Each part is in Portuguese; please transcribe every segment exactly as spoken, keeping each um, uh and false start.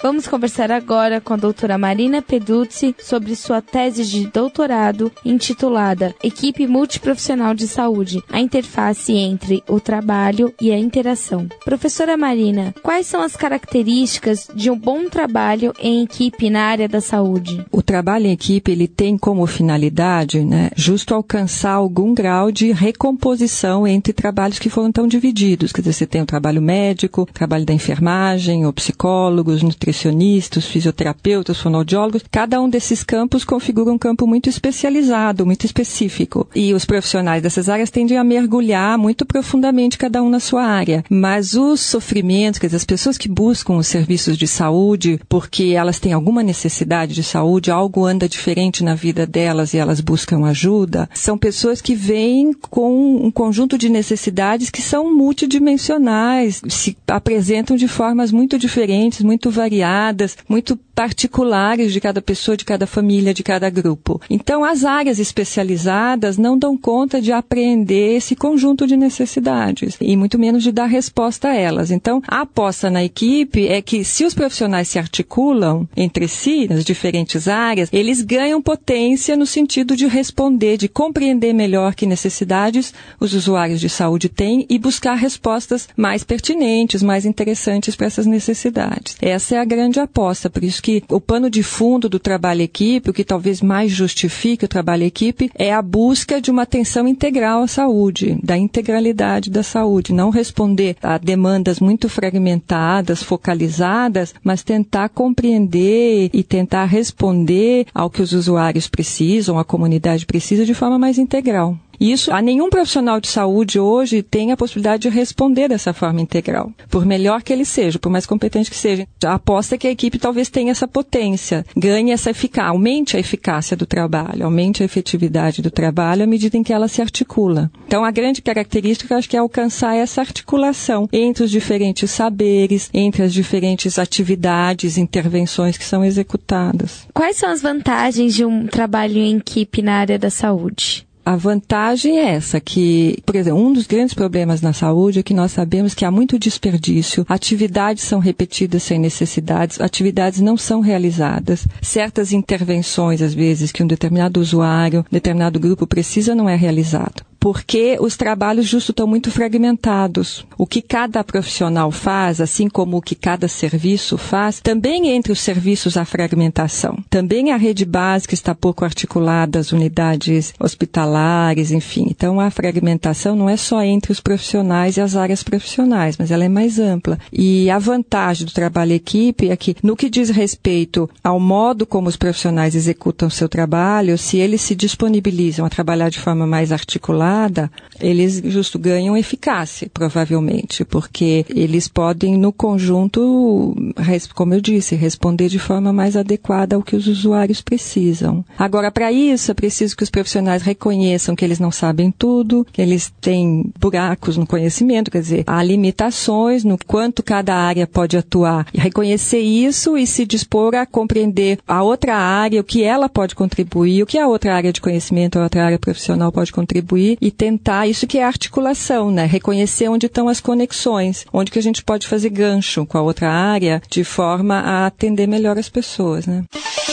Vamos conversar agora com a doutora Marina Peduzzi sobre sua tese de doutorado intitulada Equipe Multiprofissional de Saúde, a interface entre o trabalho e a interação. Professora Marina, quais são as características de um bom trabalho em equipe na área da saúde? O trabalho em equipe, ele tem como finalidade, né, justo alcançar algum grau de recomposição entre trabalhos que foram tão divididos. Quer dizer, você tem o trabalho médico, o trabalho da enfermagem, ou psicólogos, nutricionistas, fisioterapeutas, fonoaudiólogos. Cada um desses campos configura um campo muito especializado, muito específico. E os profissionais dessas áreas tendem a mergulhar muito profundamente cada um na sua área. Mas os sofrimentos, quer dizer, as pessoas que buscam os serviços de saúde porque elas têm alguma necessidade de saúde, algo anda diferente na vida delas e elas buscam ajuda, são pessoas que vêm com um conjunto de necessidades que são multidimensionais, se apresentam de formas muito diferentes, muito variadas, muito particulares de cada pessoa, de cada família, de cada grupo. Então, as áreas especializadas não dão conta de apreender esse conjunto de necessidades e muito menos de dar resposta a elas. Então, a aposta na equipe é que se os profissionais se articulam entre si, nas diferentes áreas, eles ganham potência no sentido de responder, de compreender melhor que necessidades os usuários de saúde têm e buscar respostas mais pertinentes, mais interessantes para essas necessidades. Essa é a grande aposta, por isso que o pano de fundo do trabalho equipe, o que talvez mais justifique o trabalho equipe, é a busca de uma atenção integral à saúde, da integralidade da saúde, não responder a demandas muito fragmentadas, focalizadas, mas tentar compreender e tentar responder ao que os usuários precisam, a comunidade precisa de forma mais integral. Isso, a nenhum profissional de saúde hoje tem a possibilidade de responder dessa forma integral, por melhor que ele seja, por mais competente que seja. A aposta é que a equipe talvez tenha essa potência, ganhe essa eficácia, aumente a eficácia do trabalho, aumente a efetividade do trabalho à medida em que ela se articula. Então, a grande característica, eu acho que é alcançar essa articulação entre os diferentes saberes, entre as diferentes atividades, intervenções que são executadas. Quais são as vantagens de um trabalho em equipe na área da saúde? A vantagem é essa, que, por exemplo, um dos grandes problemas na saúde é que nós sabemos que há muito desperdício, atividades são repetidas sem necessidades, atividades não são realizadas, certas intervenções, às vezes, que um determinado usuário, um determinado grupo precisa, não é realizado. Porque os trabalhos justo estão muito fragmentados. O que cada profissional faz, assim como o que cada serviço faz, também entre os serviços há fragmentação. Também a rede básica está pouco articulada, as unidades hospitalares, enfim. Então, a fragmentação não é só entre os profissionais e as áreas profissionais, mas ela é mais ampla. E a vantagem do trabalho em equipe é que, no que diz respeito ao modo como os profissionais executam seu trabalho, se eles se disponibilizam a trabalhar de forma mais articulada, eles justo ganham eficácia, provavelmente, porque eles podem, no conjunto, como eu disse, responder de forma mais adequada ao que os usuários precisam. Agora, para isso, é preciso que os profissionais reconheçam que eles não sabem tudo, que eles têm buracos no conhecimento, quer dizer, há limitações no quanto cada área pode atuar. E reconhecer isso e se dispor a compreender a outra área, o que ela pode contribuir, o que a outra área de conhecimento, a outra área profissional pode contribuir, e tentar, isso que é articulação, né? Reconhecer onde estão as conexões, onde que a gente pode fazer gancho com a outra área, de forma a atender melhor as pessoas, né?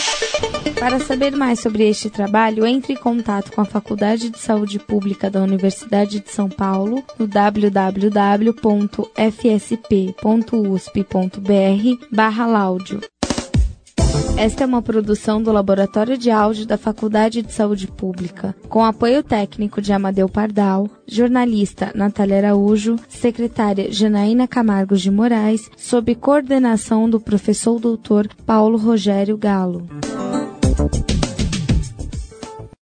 Para saber mais sobre este trabalho, entre em contato com a Faculdade de Saúde Pública da Universidade de São Paulo no w w w ponto f s p ponto u s p ponto b r barra laudio. Esta é uma produção do Laboratório de Áudio da Faculdade de Saúde Pública, com apoio técnico de Amadeu Pardal, jornalista Natália Araújo, secretária Janaína Camargo de Moraes, sob coordenação do professor doutor Paulo Rogério Galo.